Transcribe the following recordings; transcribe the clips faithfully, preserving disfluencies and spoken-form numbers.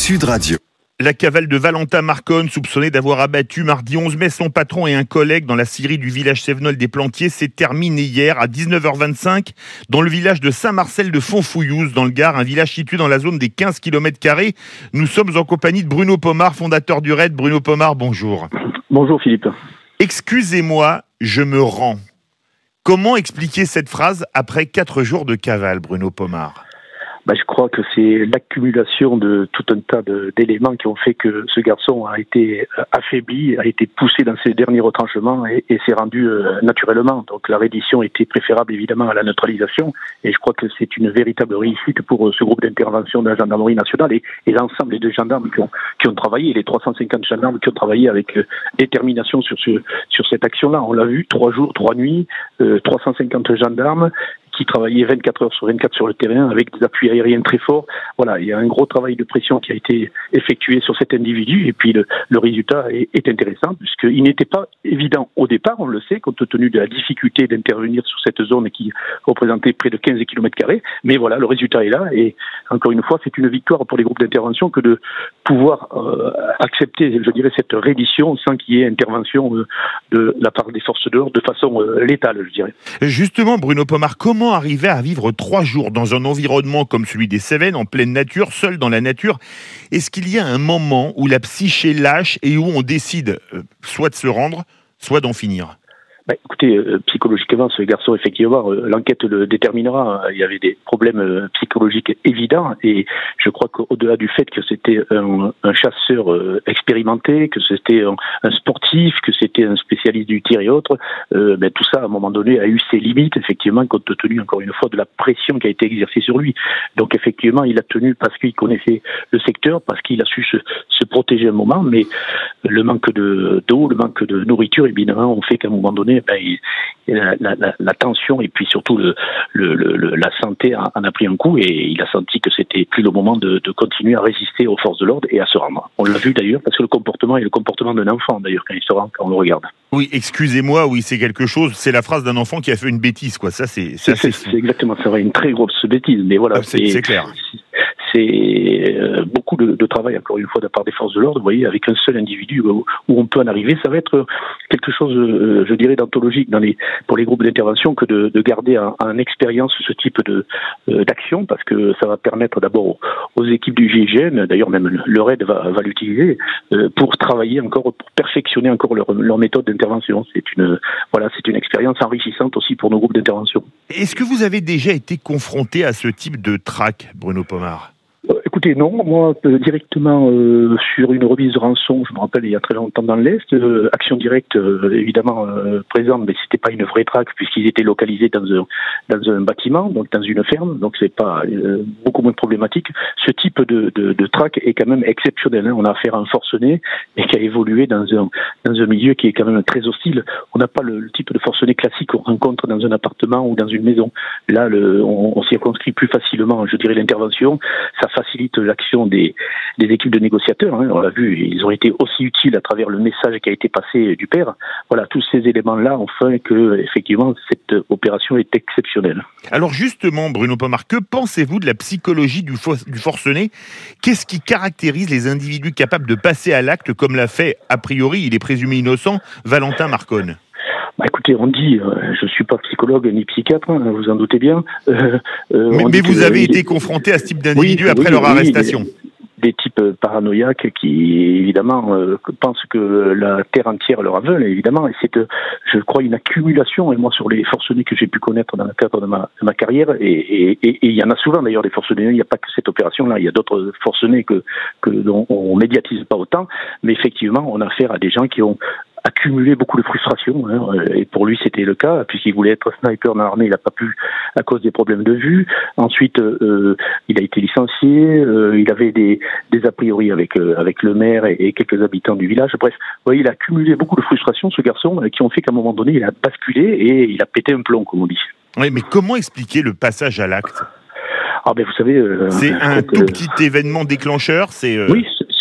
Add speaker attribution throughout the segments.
Speaker 1: Sud Radio.
Speaker 2: La cavale de Valentin Marconne, soupçonné d'avoir abattu mardi onze mai son patron et un collègue dans la scierie du village Sévenol des Plantiers, s'est terminée hier à dix-neuf heures vingt-cinq dans le village de Saint-Marcel de Fontfouillouse, dans le Gard, un village situé dans la zone des quinze kilomètres carrés. Nous sommes en compagnie de Bruno Pomar, fondateur du RAID. Bruno Pomar, bonjour.
Speaker 3: Bonjour Philippe.
Speaker 2: Excusez-moi, je me rends. Comment expliquer cette phrase après quatre jours de cavale, Bruno Pomar ?
Speaker 3: Ben, je crois que c'est l'accumulation de tout un tas de, d'éléments qui ont fait que ce garçon a été affaibli, a été poussé dans ses derniers retranchements et, et s'est rendu euh, naturellement. Donc la reddition était préférable évidemment à la neutralisation et je crois que c'est une véritable réussite pour euh, ce groupe d'intervention de la gendarmerie nationale et, et l'ensemble des gendarmes qui ont, qui ont travaillé, les trois cent cinquante gendarmes qui ont travaillé avec euh, détermination sur, ce, sur cette action-là. On l'a vu, trois jours, trois nuits, euh, trois cent cinquante gendarmes qui travaillaient vingt-quatre heures sur vingt-quatre sur le terrain avec des appuis aériens très forts. Voilà, il y a un gros travail de pression qui a été effectué sur cet individu et puis le, le résultat est, est intéressant puisqu'il n'était pas évident au départ, on le sait, compte tenu de la difficulté d'intervenir sur cette zone qui représentait près de quinze kilomètres carrés. Mais voilà, le résultat est là et encore une fois, c'est une victoire pour les groupes d'intervention que de pouvoir euh, accepter, je dirais, cette reddition sans qu'il y ait intervention euh, de la part des forces de l'ordre de façon euh, létale, je dirais.
Speaker 2: Justement, Bruno Pomar, comment arriver à vivre trois jours dans un environnement comme celui des Cévennes, en pleine nature, seul dans la nature? Est-ce qu'il y a un moment où la psyché lâche et où on décide euh, soit de se rendre, soit d'en finir?
Speaker 3: Bah, écoutez, euh, psychologiquement, ce garçon, effectivement, euh, l'enquête le déterminera. Il y avait des problèmes euh, psychologiques évidents et je crois qu'au-delà du fait que c'était un, un chasseur euh, expérimenté, que c'était un, un sportif, que c'était un spécialiste du tir et autres, euh, ben, tout ça, à un moment donné, a eu ses limites, effectivement, compte tenu, encore une fois, de la pression qui a été exercée sur lui. Donc, effectivement, il a tenu parce qu'il connaissait le secteur, parce qu'il a su se, se protéger un moment, mais le manque de, d'eau, le manque de nourriture, évidemment, on fait qu'à un moment donné, Ben, il, la, la, la tension et puis surtout le, le, le, la santé en a pris un coup et il a senti que c'était plus le moment de, de continuer à résister aux forces de l'ordre et à se rendre. On l'a vu d'ailleurs parce que le comportement est le comportement d'un enfant d'ailleurs quand il se rend, quand on le regarde.
Speaker 2: Oui, excusez-moi, oui, c'est quelque chose, c'est la phrase d'un enfant qui a fait une bêtise, quoi. Ça, c'est, c'est,
Speaker 3: c'est, c'est, c'est exactement ça, une très grosse bêtise, mais voilà.
Speaker 2: Ah, c'est, c'est, c'est clair.
Speaker 3: C'est, c'est euh, beaucoup de, de travail, encore une fois, de la part des forces de l'ordre, vous voyez, avec un seul individu où, où on peut en arriver. Ça va être quelque chose, euh, je dirais, d'anthologique dans les, pour les groupes d'intervention que de, de garder en, en expérience ce type de, euh, d'action, parce que ça va permettre d'abord aux, aux équipes du G I G N, d'ailleurs même le RAID va, va l'utiliser, euh, pour travailler encore, pour perfectionner encore leur, leur méthode d'intervention. C'est une, voilà, c'est une expérience enrichissante aussi pour nos groupes d'intervention.
Speaker 2: Est-ce que vous avez déjà été confronté à ce type de traque, Bruno Pomar ?
Speaker 3: Écoutez, non, moi, euh, directement euh, sur une remise de rançon, je me rappelle il y a très longtemps dans l'Est, euh, Action Directe, euh, évidemment, euh, présente, mais c'était pas une vraie traque puisqu'ils étaient localisés dans un, dans un bâtiment, donc dans une ferme, donc c'est pas euh, beaucoup moins problématique. Ce type de, de, de traque est quand même exceptionnel, hein. On a affaire à un forcené et qui a évolué dans un, dans un milieu qui est quand même très hostile. On n'a pas le, le type de forcené classique qu'on rencontre dans un appartement ou dans une maison. Là, le, on, on circonscrit plus facilement, je dirais, l'intervention. Ça facilite l'action des, des équipes de négociateurs. Hein. On l'a vu, ils ont été aussi utiles à travers le message qui a été passé du père. Voilà, tous ces éléments-là ont fait que, effectivement, cette opération est exceptionnelle.
Speaker 2: Alors justement, Bruno Pomar, que pensez-vous de la psychologie du, fo- du forcené ? Qu'est-ce qui caractérise les individus capables de passer à l'acte, comme l'a fait, a priori, il est présumé innocent, Valentin Marconne ?
Speaker 3: Bah écoutez, on dit, euh, je ne suis pas psychologue ni psychiatre, hein, vous en doutez bien. Euh,
Speaker 2: euh, mais mais vous avez été est... confronté à ce type d'individu oui, après oui, leur oui, arrestation.
Speaker 3: Des, des types paranoïaques qui, évidemment, euh, pensent que la terre entière leur aveugle, évidemment. Et c'est, euh, je crois, une accumulation, et moi, sur les forcenés que j'ai pu connaître dans le cadre de ma, de ma carrière, et il y en a souvent, d'ailleurs, des forcenés, il n'y a pas que cette opération-là, il y a d'autres forcenés que, que, dont on ne médiatise pas autant, mais effectivement, on a affaire à des gens qui ont accumulé beaucoup de frustration, hein, et pour lui c'était le cas, puisqu'il voulait être sniper dans l'armée, il n'a pas pu à cause des problèmes de vue. Ensuite, euh, il a été licencié, euh, il avait des, des a priori avec, euh, avec le maire et, et quelques habitants du village. Bref, vous voyez, il a accumulé beaucoup de frustration, ce garçon, qui ont fait qu'à un moment donné, il a basculé et il a pété un plomb, comme on dit.
Speaker 2: Oui, mais comment expliquer le passage à l'acte ?
Speaker 3: Ah ben vous savez... Euh,
Speaker 2: c'est un tout petit euh... événement déclencheur, c'est... Euh...
Speaker 3: Oui,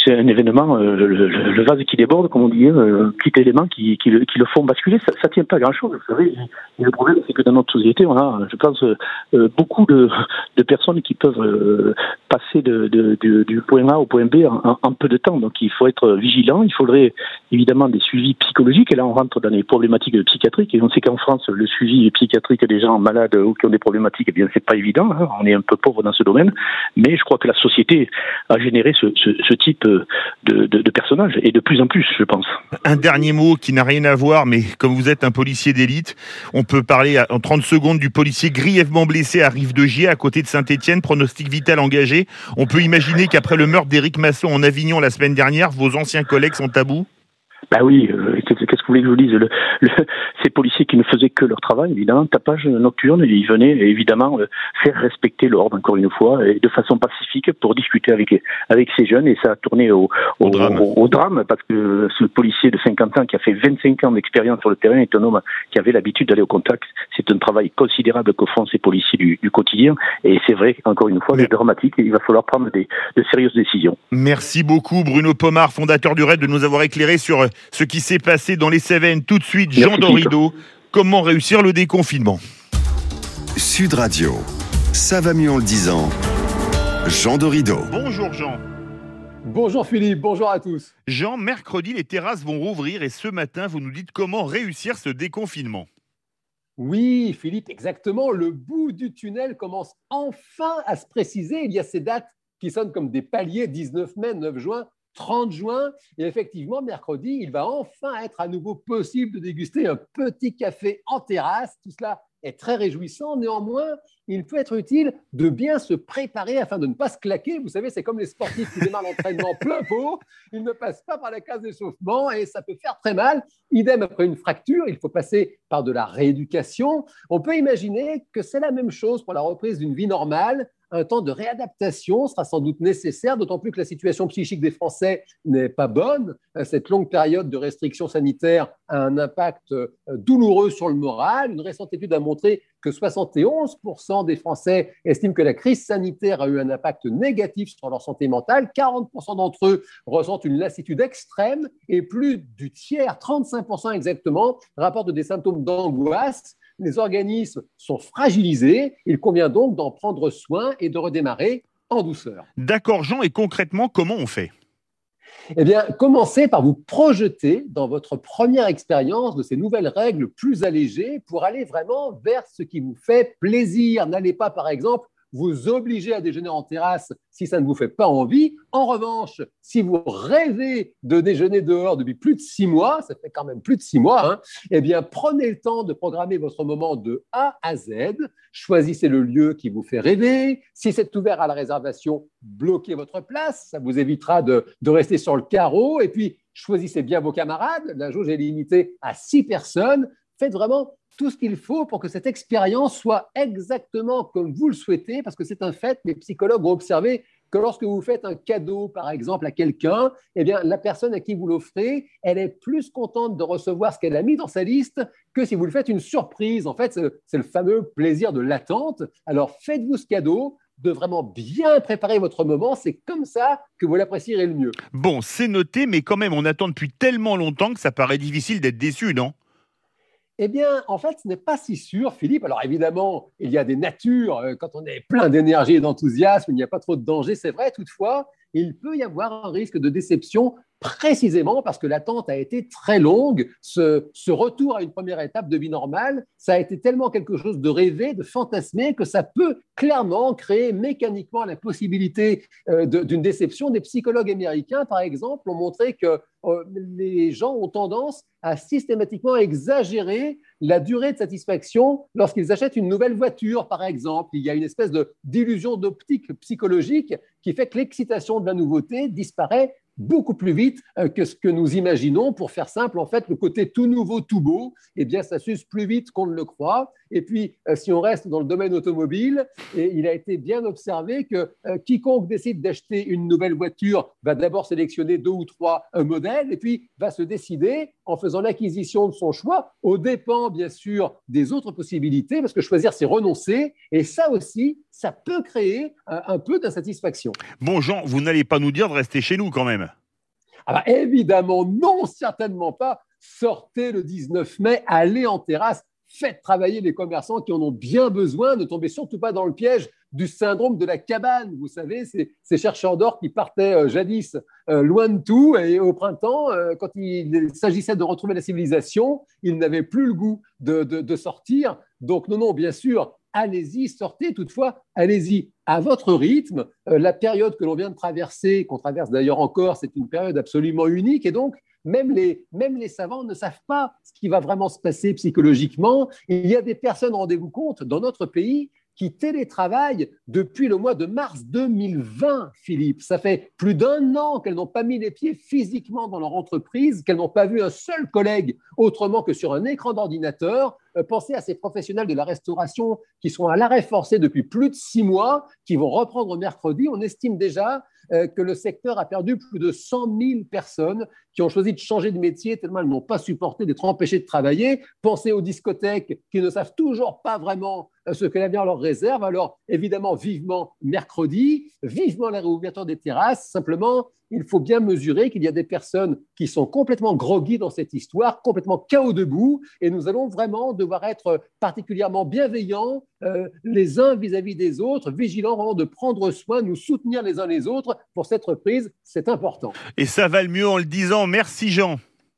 Speaker 3: c'est un événement, euh, le, le, le vase qui déborde, comme on dit, un petit élément qui, qui, le, qui le font basculer. Ça ne tient pas à grand-chose, vous savez. Et le problème, c'est que dans notre société, on a, je pense, euh, beaucoup de, de personnes qui peuvent euh, passer de, de, de, du point A au point B en, en peu de temps. Donc il faut être vigilant. Il faudrait évidemment des suivis psychologiques. Et là, on rentre dans les problématiques psychiatriques. Et on sait qu'en France, le suivi psychiatrique des gens malades ou qui ont des problématiques, eh bien, c'est pas évident. Hein. On est un peu pauvre dans ce domaine. Mais je crois que la société a généré ce, ce, ce type de, de, de personnages. Et de plus en plus, je pense.
Speaker 2: Un dernier mot qui n'a rien à voir, mais comme vous êtes un policier d'élite, on peut parler en trente secondes du policier grièvement blessé à Rive-de-Gier, à côté de Saint-Étienne, pronostic vital engagé. On peut imaginer qu'après le meurtre d'Éric Masson en Avignon la semaine dernière, vos anciens collègues sont à bout ?
Speaker 3: Bah oui, euh, qu'est-ce que vous voulez que je vous dise, le, le, ces policiers qui ne faisaient que leur travail, évidemment, tapage nocturne, ils venaient évidemment euh, faire respecter l'ordre, encore une fois, et de façon pacifique pour discuter avec avec ces jeunes, et ça a tourné au, au, au, drame. Au, au drame, parce que ce policier de cinquante ans qui a fait vingt-cinq ans d'expérience sur le terrain est un homme qui avait l'habitude d'aller au contact. C'est un travail considérable que font ces policiers du, du quotidien, et c'est vrai, encore une fois, c'est dramatique, et il va falloir prendre des, de sérieuses décisions.
Speaker 2: Merci beaucoup Bruno Pomar, fondateur du R A I D, de nous avoir éclairé sur ce qui s'est passé dans les Cévennes. Tout de suite, Jean Dorido, comment réussir le déconfinement?
Speaker 1: Sud Radio, ça va mieux en le disant. Jean Dorido.
Speaker 2: Bonjour Jean.
Speaker 4: Bonjour Philippe, bonjour à tous.
Speaker 2: Jean, mercredi, les terrasses vont rouvrir et ce matin, vous nous dites comment réussir ce déconfinement.
Speaker 4: Oui, Philippe, exactement. Le bout du tunnel commence enfin à se préciser. Il y a ces dates qui sonnent comme des paliers, dix-neuf mai, neuf juin, trente juin. Et effectivement, mercredi, il va enfin être à nouveau possible de déguster un petit café en terrasse. Tout cela est très réjouissant. Néanmoins, il peut être utile de bien se préparer afin de ne pas se claquer. Vous savez, c'est comme les sportifs qui démarrent l'entraînement plein pot. Ils ne passent pas par la case d'échauffement et ça peut faire très mal. Idem après une fracture, il faut passer par de la rééducation. On peut imaginer que c'est la même chose pour la reprise d'une vie normale. Un temps de réadaptation sera sans doute nécessaire, d'autant plus que la situation psychique des Français n'est pas bonne. Cette longue période de restrictions sanitaires a un impact douloureux sur le moral. Une récente étude a montré que soixante et onze pour cent des Français estiment que la crise sanitaire a eu un impact négatif sur leur santé mentale. quarante pour cent d'entre eux ressentent une lassitude extrême et plus du tiers, trente-cinq pour cent exactement, rapportent des symptômes d'angoisse. Les organismes sont fragilisés, il convient donc d'en prendre soin et de redémarrer en douceur.
Speaker 2: D'accord Jean, et concrètement, comment on fait ?
Speaker 4: Eh bien, commencez par vous projeter dans votre première expérience de ces nouvelles règles plus allégées pour aller vraiment vers ce qui vous fait plaisir. N'allez pas, par exemple, vous obliger à déjeuner en terrasse si ça ne vous fait pas envie. En revanche, si vous rêvez de déjeuner dehors depuis plus de six mois, ça fait quand même plus de six mois, hein, eh bien, prenez le temps de programmer votre moment de A à Z. Choisissez le lieu qui vous fait rêver. Si c'est ouvert à la réservation, bloquez votre place. Ça vous évitera de, de rester sur le carreau. Et puis, choisissez bien vos camarades. La jauge est limitée à six personnes. Faites vraiment tout ce qu'il faut pour que cette expérience soit exactement comme vous le souhaitez, parce que c'est un fait, les psychologues ont observé que lorsque vous faites un cadeau, par exemple, à quelqu'un, eh bien, la personne à qui vous l'offrez, elle est plus contente de recevoir ce qu'elle a mis dans sa liste que si vous lui faites une surprise. En fait, c'est, c'est le fameux plaisir de l'attente. Alors, faites-vous ce cadeau, de vraiment bien préparer votre moment. C'est comme ça que vous l'apprécierez le mieux.
Speaker 2: Bon, c'est noté, mais quand même, on attend depuis tellement longtemps que ça paraît difficile d'être déçu, non ?
Speaker 4: Eh bien, en fait, ce n'est pas si sûr, Philippe. Alors, évidemment, il y a des natures, quand on est plein d'énergie et d'enthousiasme, il n'y a pas trop de danger, c'est vrai. Toutefois, il peut y avoir un risque de déception précisément parce que l'attente a été très longue. Ce, ce retour à une première étape de vie normale, ça a été tellement quelque chose de rêvé, de fantasmé, que ça peut clairement créer mécaniquement la possibilité euh, de, d'une déception. Des psychologues américains, par exemple, ont montré que euh, les gens ont tendance à systématiquement exagérer la durée de satisfaction lorsqu'ils achètent une nouvelle voiture, par exemple. Il y a une espèce de, d'illusion d'optique psychologique qui fait que l'excitation de la nouveauté disparaît beaucoup plus vite que ce que nous imaginons. Pour faire simple, en fait, le côté tout nouveau, tout beau, eh bien, ça s'use plus vite qu'on ne le croit. Et puis, si on reste dans le domaine automobile, et il a été bien observé que euh, quiconque décide d'acheter une nouvelle voiture va d'abord sélectionner deux ou trois euh, modèles et puis va se décider en faisant l'acquisition de son choix, aux dépens, bien sûr, des autres possibilités, parce que choisir, c'est renoncer. Et ça aussi, ça peut créer un, un peu d'insatisfaction.
Speaker 2: Bon, Jean, vous n'allez pas nous dire de rester chez nous quand même.
Speaker 4: Alors, évidemment, non, certainement pas. Sortez le dix-neuf mai, allez en terrasse, faites travailler les commerçants qui en ont bien besoin. Ne tombez surtout pas dans le piège du syndrome de la cabane. Vous savez, c'est ces chercheurs d'or qui partaient euh, jadis euh, loin de tout et au printemps, euh, quand il s'agissait de retrouver la civilisation, ils n'avaient plus le goût de, de, de sortir. Donc non, non, bien sûr, allez-y, sortez. Toutefois, allez-y à votre rythme. Euh, la période que l'on vient de traverser, qu'on traverse d'ailleurs encore, c'est une période absolument unique et donc Même les, même les savants ne savent pas ce qui va vraiment se passer psychologiquement. Il y a des personnes, rendez-vous compte, dans notre pays qui télétravaillent depuis le mois de mars deux mille vingt, Philippe. Ça fait plus d'un an qu'elles n'ont pas mis les pieds physiquement dans leur entreprise, qu'elles n'ont pas vu un seul collègue autrement que sur un écran d'ordinateur. Euh, pensez à ces professionnels de la restauration qui sont à l'arrêt forcé depuis plus de six mois, qui vont reprendre mercredi. On estime déjà euh, que le secteur a perdu plus de cent mille personnes qui ont choisi de changer de métier tellement elles n'ont pas supporté d'être empêchées de travailler. Pensez aux discothèques qui ne savent toujours pas vraiment ce que l'avenir leur réserve. Alors, évidemment, vivement mercredi, vivement la réouverture des terrasses. Simplement, il faut bien mesurer qu'il y a des personnes qui sont complètement groggy dans cette histoire, complètement K O debout, et nous allons vraiment devoir être particulièrement bienveillants euh, les uns vis-à-vis des autres, vigilants vraiment de prendre soin, nous soutenir les uns les autres pour cette reprise, c'est important.
Speaker 2: Et ça va le mieux en le disant. Merci Jean.